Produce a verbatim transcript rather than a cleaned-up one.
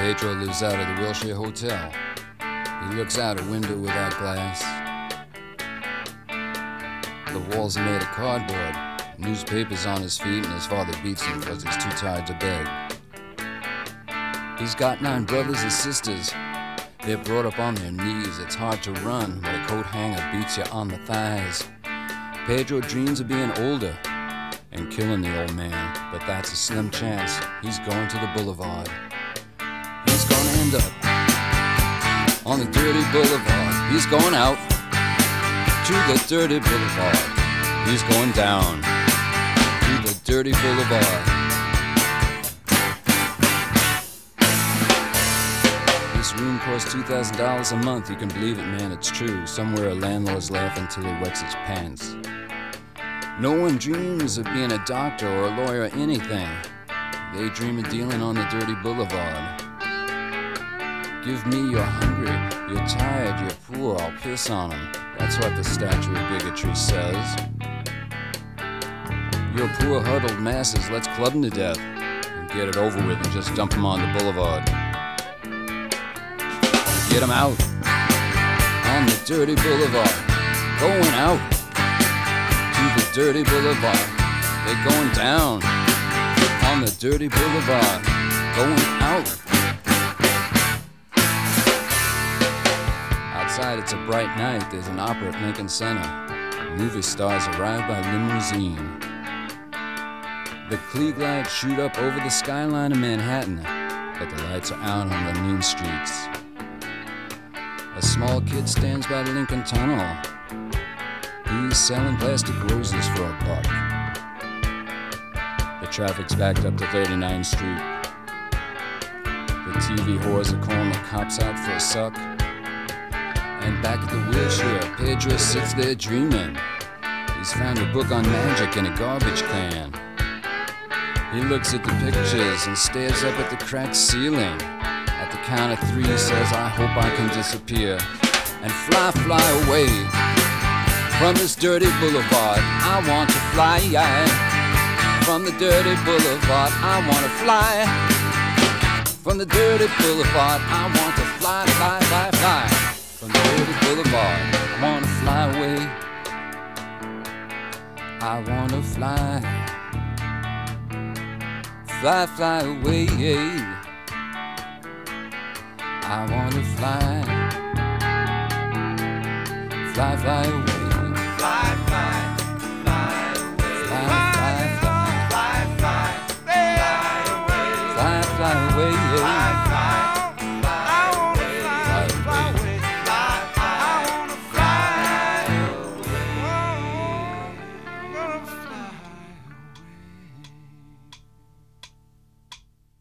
Pedro lives out of the Wilshire Hotel. He looks out a window without glass. The walls are made of cardboard. Newspapers on his feet, and his father beats him because he's too tired to beg. He's got nine brothers and sisters. They're brought up on their knees. It's hard to run when a coat hanger beats you on the thighs. Pedro dreams of being older and killing the old man, but that's a slim chance. He's going to the boulevard. He's gonna end up on the dirty boulevard. He's going out to the dirty boulevard. He's going down to the dirty boulevard. This room costs two thousand dollars a month. You can believe it, man, it's true. Somewhere a landlord's laughing till he wets his pants. No one dreams of being a doctor or a lawyer or anything. They dream of dealing on the dirty boulevard. Give me you're hungry, you're tired, you're poor, I'll piss on them. That's what the statue of bigotry says. You're poor huddled masses, let's club them to death and get it over with and just dump them on the boulevard. Get them out on the dirty boulevard. Going out to the dirty boulevard. They're going down on the dirty boulevard. Going out. Outside it's a bright night. There's an opera at Lincoln Center. Movie stars arrive by limousine. The Klieg lights shoot up over the skyline of Manhattan, but the lights are out on the mean streets. A small kid stands by the Lincoln Tunnel. He's selling plastic roses for a buck. The traffic's backed up to thirty-ninth Street. The T V whores are calling the cops out for a suck. And back at the Wilshire, Pedro sits there dreaming. He's found a book on magic in a garbage can. He looks at the pictures and stares up at the cracked ceiling. At the count of three, he says, I hope I can disappear and fly, fly away from this dirty boulevard. I want to fly from the dirty boulevard. I want to fly from the dirty boulevard. I want to fly, fly, fly, fly from the dirty boulevard. I want to fly away. I want to fly, fly, fly away. I want to fly, fly, fly away. Fly, fly, fly away. Fly, fly, fly, fly, fly, fly away. fly, fly away. Fly, fly.